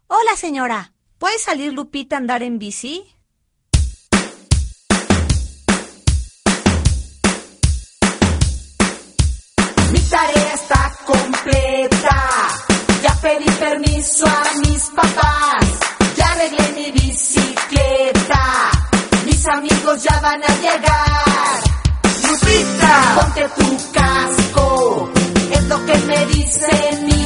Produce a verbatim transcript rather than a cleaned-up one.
Hola, señora. ¿Puede salir Lupita a andar en bici? Mi tarea está completa. Ya pedí permiso a mis papás. Ya arreglé mi bicicleta. Mis amigos ya van a llegar. Lupita, ponte tu casco. Es lo que me dice mi